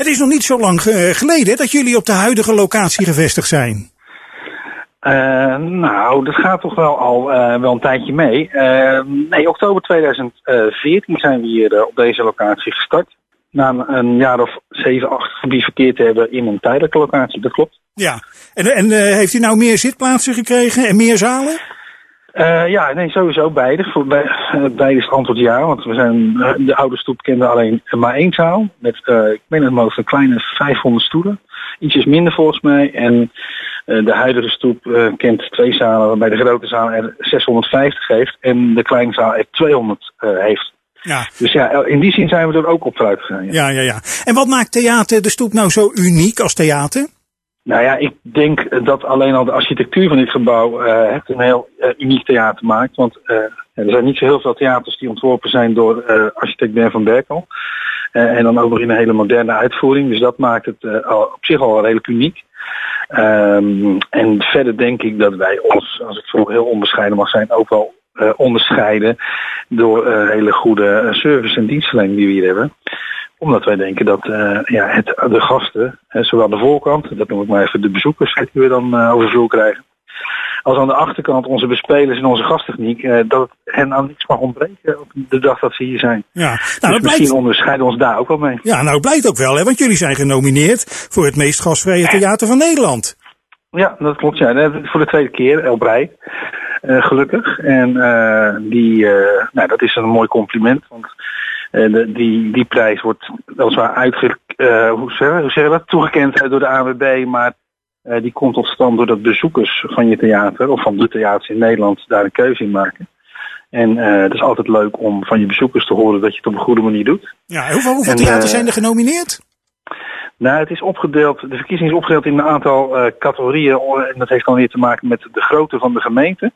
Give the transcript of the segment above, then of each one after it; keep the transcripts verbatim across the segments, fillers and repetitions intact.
Het is nog niet zo lang geleden dat jullie op de huidige locatie gevestigd zijn. Uh, nou, dat gaat toch wel al uh, wel een tijdje mee. Uh, nee, oktober tweeduizend veertien zijn we hier uh, op deze locatie gestart. Na een jaar of zeven, acht verkeerd te hebben in een tijdelijke locatie, dat klopt. Ja, en, en uh, heeft u nou meer zitplaatsen gekregen en meer zalen? Uh, ja, nee, sowieso beide. Voor bij, uh, beide is het antwoord ja, want we zijn, uh, de oude stoep kende alleen maar één zaal. Met, uh, ik meen het mogelijk, een kleine vijfhonderd stoelen. Ietsjes minder volgens mij. En uh, de huidige stoep uh, kent twee zalen, waarbij de grote zaal er zeshonderdvijftig heeft en de kleine zaal er tweehonderd uh, heeft. Ja. Dus ja, in die zin zijn we er ook op vooruit gegaan. Ja. ja, ja, ja. En wat maakt Theater de Stoep nou zo uniek als theater? Nou ja, ik denk dat alleen al de architectuur van dit gebouw uh, het een heel uh, uniek theater maakt. Want uh, er zijn niet zo heel veel theaters die ontworpen zijn door uh, architect Ben van Berkel. Uh, en dan ook nog in een hele moderne uitvoering. Dus dat maakt het uh, al, op zich al redelijk uniek. Um, en verder denk ik dat wij ons, als ik zo heel onbescheiden mag zijn, ook wel uh, onderscheiden door uh, hele goede uh, service en dienstverlening die we hier hebben. Omdat wij denken dat uh, ja, het, de gasten, uh, zowel de voorkant, dat noem ik maar even de bezoekers die we dan uh, over vloer krijgen, als aan de achterkant onze bespelers en onze gasttechniek, uh, dat het hen aan niks mag ontbreken op de dag dat ze hier zijn. Ja, nou, dus dat misschien blijkt... onderscheiden we ons daar ook wel mee. Ja, nou blijkt ook wel, hè, want jullie zijn genomineerd voor het meest gastvrije theater van Nederland. Ja, dat klopt. Ja. Voor de tweede keer, El Brei. Uh, gelukkig. En uh, die, uh, nou, dat is een mooi compliment, want Uh, de, die, die prijs wordt weliswaar uitge, uh, hoe zeggen we dat, toegekend door de A W B, maar uh, die komt tot stand doordat bezoekers van je theater, of van de theaters in Nederland, daar een keuze in maken. En uh, het is altijd leuk om van je bezoekers te horen dat je het op een goede manier doet. Ja, hoeveel, hoeveel theaters uh, zijn er genomineerd? Nou, het is opgedeeld, de verkiezing is opgedeeld in een aantal uh, categorieën, en dat heeft dan weer te maken met de grootte van de gemeente.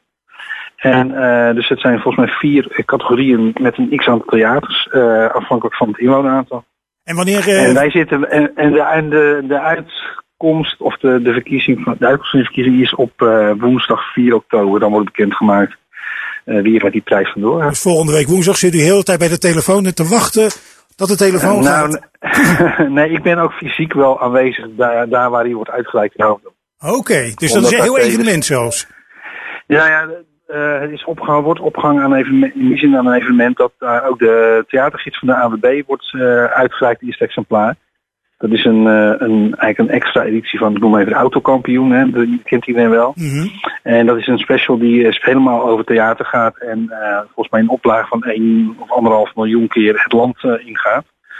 En uh, dus het zijn volgens mij vier categorieën met een x-aantal theaters, uh, afhankelijk van het inwoneraantal. En wanneer... Uh... En wij zitten, en, en, de, en de, de uitkomst, of de, de verkiezing van de uitkomst van de verkiezing is op uh, woensdag vier oktober, dan wordt bekendgemaakt uh, wie er met die prijs vandoor gaat. Dus volgende week woensdag zit u heel de tijd bij de telefoon te wachten dat de telefoon uh, gaat? Nou, nee, ik ben ook fysiek wel aanwezig daar, daar waar die wordt uitgereikt. Oké, okay, dus dat is een heel evenement zelfs. Ja, ja. Uh, het is opgehangen, wordt opgehangen aan evenement, in die zin aan een evenement dat uh, ook de theatergids van de A W B wordt uh, uitgereikt, het eerste exemplaar. Dat is een, uh, een, eigenlijk een extra editie van, ik noem even de Autokampioen, hè, dat kent iedereen wel. Mm-hmm. En dat is een special die uh, helemaal over theater gaat en uh, volgens mij een oplage van één of anderhalf miljoen keer het land uh, ingaat.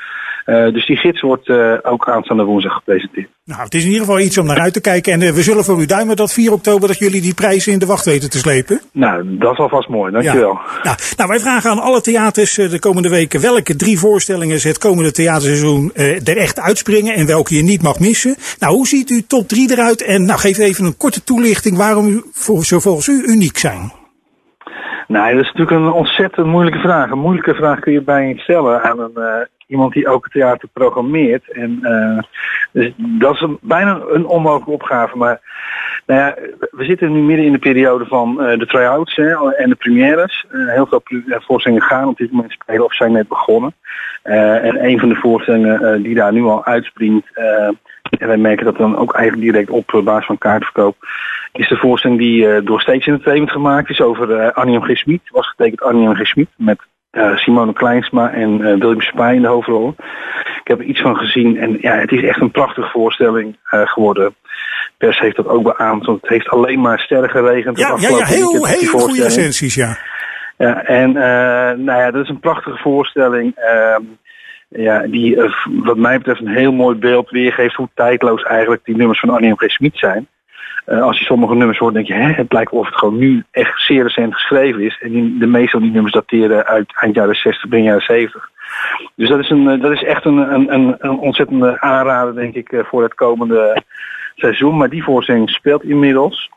Uh, dus die gids wordt uh, ook aanstaande woensdag gepresenteerd. Nou, het is in ieder geval iets om naar uit te kijken. En uh, we zullen voor u duimen dat vier oktober dat jullie die prijzen in de wacht weten te slepen. Nou, dat is alvast mooi. Dankjewel. Ja. Nou, nou, wij vragen aan alle theaters uh, de komende weken welke drie voorstellingen ze het komende theaterseizoen uh, er echt uitspringen en welke je niet mag missen. Nou, hoe ziet uw top drie eruit? En nou, geef even een korte toelichting waarom u, voor, zo volgens u uniek zijn. Nou, dat is natuurlijk een ontzettend moeilijke vraag. Een moeilijke vraag kun je bijna niet stellen aan een... Uh, Iemand die ook het theater programmeert. En uh, dus dat is een, bijna een onmogelijke opgave. Maar nou ja, we zitten nu midden in de periode van uh, de try-outs hè, en de premières. Uh, heel veel voorstellingen gaan op dit moment spelen of zijn net begonnen. Uh, en een van de voorstellingen uh, die daar nu al uitspringt. Uh, en wij merken dat dan ook eigenlijk direct op basis van kaartverkoop. Is de voorstelling die uh, door Stage Entertainment gemaakt is over uh, Arnie M G. Schmid. Was getekend Arnie M G. Schmid met Uh, Simone Kleinsma en uh, William Spij in de hoofdrol. Ik heb er iets van gezien en ja, het is echt een prachtige voorstelling uh, geworden. Pers heeft dat ook beaamd, want het heeft alleen maar sterren geregend. Ja, ja, ja, heel, heel goede recensies, ja. Ja, en uh, nou ja, dat is een prachtige voorstelling. Uh, ja, die uh, wat mij betreft een heel mooi beeld weergeeft hoe tijdloos eigenlijk die nummers van Arnie M G. Schmid zijn. Uh, als je sommige nummers hoort, denk je, hè, het lijkt wel of het gewoon nu echt zeer recent geschreven is. En die, de meeste van die nummers dateren uit eind jaren zestig, begin jaren zeventig. Dus dat is, een, dat is echt een, een, een, een ontzettende aanrader, denk ik, voor het komende seizoen. Maar die voorstelling speelt inmiddels.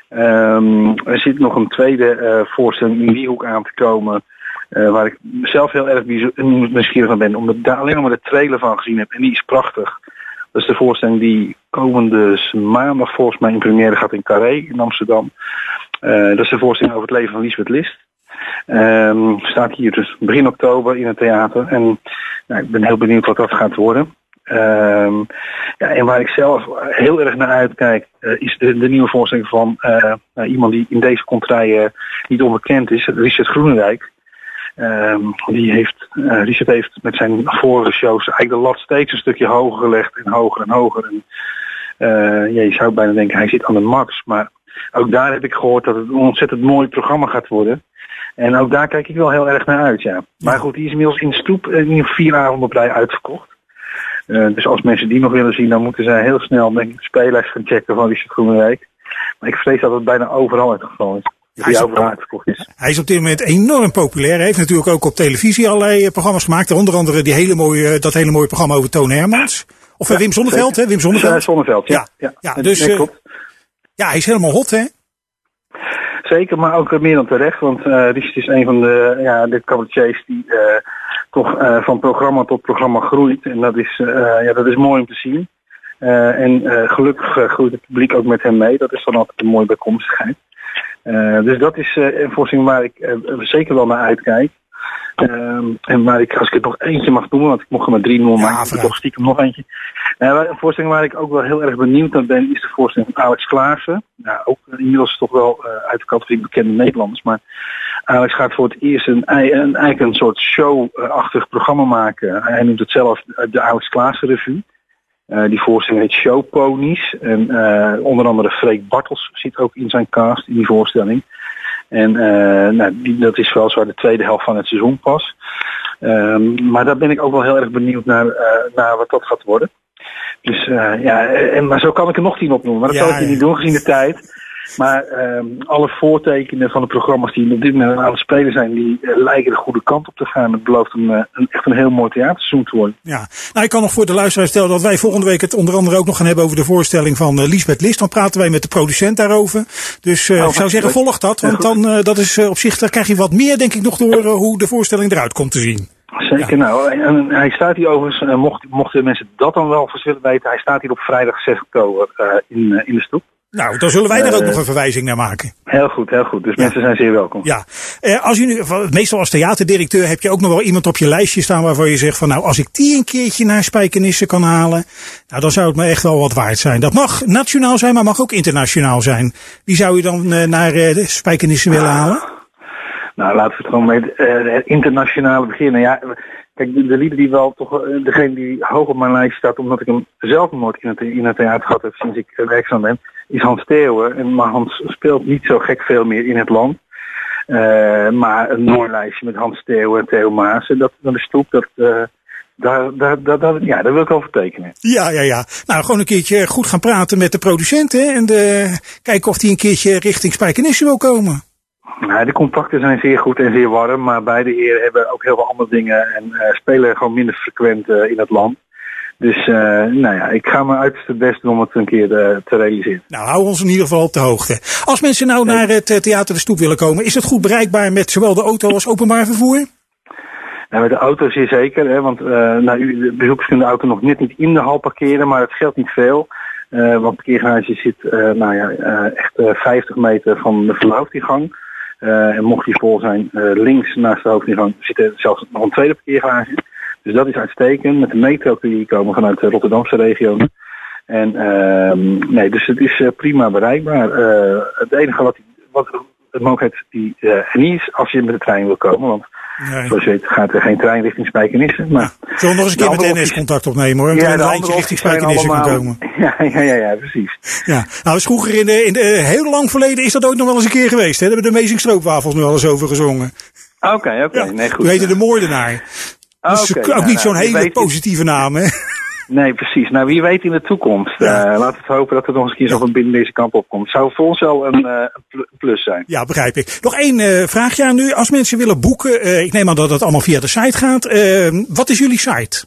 Um, er zit nog een tweede uh, voorstelling in die hoek aan te komen. Uh, waar ik zelf heel erg nieuwsgierig van ben. Omdat ik daar alleen nog maar de trailer van gezien heb. En die is prachtig. Dat is de voorstelling die komende maandag volgens mij in première gaat in Carré in Amsterdam. Uh, dat is de voorstelling over het leven van Liesbeth List. Um, staat hier dus begin oktober in het theater. En nou, ik ben heel benieuwd wat dat gaat worden. Um, ja, en waar ik zelf heel erg naar uitkijk, uh, is de, de nieuwe voorstelling van uh, uh, iemand die in deze contrij uh, niet onbekend is, Richard Groenendijk. Um, die heeft, uh, Richard heeft met zijn vorige shows eigenlijk de lat steeds een stukje hoger gelegd en hoger en hoger. En, uh, ja, je zou bijna denken, hij zit aan de max. Maar ook daar heb ik gehoord dat het een ontzettend mooi programma gaat worden. En ook daar kijk ik wel heel erg naar uit, ja. Maar goed, die is inmiddels in Stoep in ieder geval vier avonden op rij uitverkocht. Uh, dus als mensen die nog willen zien, dan moeten zij heel snel denk ik, de speellijst gaan checken van Richard Groenendijk. Maar ik vrees dat het bijna overal het geval is. Ja, hij, is op, is. hij is op dit moment enorm populair. Hij heeft natuurlijk ook op televisie allerlei programma's gemaakt. Onder andere die hele mooie, dat hele mooie programma over Toon Hermans. Of ja, Wim Sonneveld, hè? Wim Sonneveld. Ja, Sonneveld, ja. Ja, ja. ja dus, uh, ja, hij is helemaal hot, hè? Zeker, maar ook meer dan terecht. Want uh, Richard is een van de, ja, de cabaretiers die uh, toch uh, van programma tot programma groeit. En dat is, uh, ja, dat is mooi om te zien. Uh, en uh, gelukkig uh, groeit het publiek ook met hem mee. Dat is dan altijd een mooie bijkomstigheid. Uh, dus dat is uh, een voorstelling waar ik uh, zeker wel naar uitkijk. Um, en waar ik, als ik het nog eentje mag noemen, want ik mocht er maar drie noemen, ja, maar ik toch stiekem nog eentje. Uh, een voorstelling waar ik ook wel heel erg benieuwd naar ben, is de voorstelling van Alex Klaassen. Nou, ook inmiddels toch wel uh, uit de categorie bekende Nederlanders, maar Alex gaat voor het eerst een, een, eigenlijk een soort show-achtig programma maken. Hij noemt het zelf de Alex Klaassen Revue. Uh, die voorstelling heet Showponies. En uh, onder andere Freek Bartels zit ook in zijn cast in die voorstelling. En uh, nou, die, dat is weliswaar de tweede helft van het seizoen pas. Um, maar daar ben ik ook wel heel erg benieuwd naar, uh, naar wat dat gaat worden. Dus uh, ja, en, maar zo kan ik er nog tien opnoemen. Maar dat ja, zal ik niet doen gezien de tijd. Maar um, alle voortekenen van de programma's die op dit moment aan het spelen zijn, die uh, lijken de goede kant op te gaan. Het belooft een, uh, een, echt een heel mooi theaterseizoen te worden. Ja, nou ik kan nog voor de luisteraar stellen dat wij volgende week het onder andere ook nog gaan hebben over de voorstelling van uh, Liesbeth List. Dan praten wij met de producent daarover. Dus uh, oh, ik zou zeggen, volg dat. Want dan uh, dat is uh, op zich, daar krijg je wat meer denk ik nog te horen hoe de voorstelling eruit komt te zien. Zeker, ja. Nou, en hij staat hier overigens, uh, mocht, mochten mensen dat dan wel vast willen weten, hij staat hier op vrijdag zes oktober uh, in, uh, in de Stoep. Nou, dan zullen wij daar uh, ook nog een verwijzing naar maken. Heel goed, heel goed. Dus ja. Mensen zijn zeer welkom. Ja. Uh, als je nu, meestal als theaterdirecteur heb je ook nog wel iemand op je lijstje staan waarvan je zegt van nou, als ik die een keertje naar Spijkenisse kan halen, nou dan zou het me echt wel wat waard zijn. Dat mag nationaal zijn, maar mag ook internationaal zijn. Wie zou je dan uh, naar uh, de Spijkenisse willen halen? Nou, laten we het gewoon met uh, het internationale beginnen. Ja, kijk, de, de lieden die wel toch, uh, degene die hoog op mijn lijst staat, omdat ik hem zelf nooit in het, in het theater gehad heb sinds ik uh, werkzaam ben, is Hans Theeuwen. En maar Hans speelt niet zo gek veel meer in het land. Uh, maar een mooi lijstje met Hans Theeuwen en Theo Maassen, dat, dat is Stoep, dat, uh, daar, daar, daar, daar, ja, daar wil ik over tekenen. Ja, ja, ja. Nou, gewoon een keertje goed gaan praten met de producenten en de, kijken of die een keertje richting Spijkenisse wil komen. Nou, de contacten zijn zeer goed en zeer warm, maar beide heren hebben ook heel veel andere dingen en uh, spelen gewoon minder frequent uh, in het land. Dus uh, nou ja, ik ga mijn uiterste best doen om het een keer uh, te realiseren. Nou, hou ons in ieder geval op de hoogte. Als mensen nou naar het Theater de Stoep willen komen, is het goed bereikbaar met zowel de auto als openbaar vervoer? Nou, met de auto zeer zeker, hè, want uh, nou, de bezoekers kunnen de auto nog net niet in de hal parkeren, maar het geldt niet veel. Uh, want de parkeergarage zit uh, nou ja, uh, echt uh, vijftig meter van de hoofdingang. Uh, en mocht die vol zijn, uh, links naast de hoofdingang zit er zelfs nog een tweede parkeergarage. Dus dat is uitstekend. Met de metro kun je hier komen vanuit de Rotterdamse regio. En uh, nee, dus het is uh, prima bereikbaar. Uh, het enige wat, wat de mogelijkheid die uh, er niet is als je met de trein wil komen. Want nee. Zoals je weet gaat er geen trein richting Spijkenisse. Maar ja. Zullen we nog eens een keer met N S contact opnemen hoor? Om ja, een lijntje richting Spijkenisse kan komen. Ja, ja, ja, ja, precies. Ja. Nou, is vroeger in de, in de heel lang verleden is dat ook nog wel eens een keer geweest. Hè? Daar hebben de Amazing Stroopwafels nu al eens over gezongen. Oké, okay, oké. Okay. Ja. Nee, goed. We heten de Moordenaar. Dus okay, ook nou, niet zo'n nou, hele weet... positieve naam, hè? Nee, precies. Nou, wie weet in de toekomst. Ja. Uh, laten we hopen dat er nog eens een keer zo van binnen deze kamp opkomt. Zou voor ons wel een, uh, een plus zijn. Ja, begrijp ik. Nog één uh, vraagje aan u. Als mensen willen boeken, uh, ik neem aan dat het allemaal via de site gaat. Uh, wat is jullie site?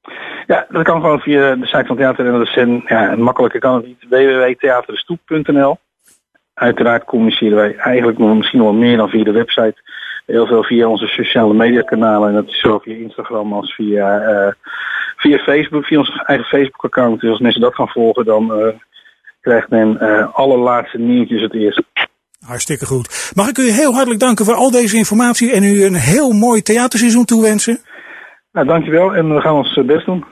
Ja, dat kan gewoon via de site van Theater en Docent. Ja, makkelijker kan het niet. w w w punt theaterdestoep punt n l. Uiteraard communiceren wij eigenlijk nog, misschien wel meer dan via de website. Heel veel via onze sociale media kanalen. En dat is zowel via Instagram als via, uh, via Facebook. Via ons eigen Facebook account. Dus als mensen dat gaan volgen, dan uh, krijgt men uh, alle laatste nieuwtjes het eerst. Hartstikke goed. Mag ik u heel hartelijk danken voor al deze informatie en u een heel mooi theaterseizoen toewensen? Nou, dankjewel en we gaan ons best doen.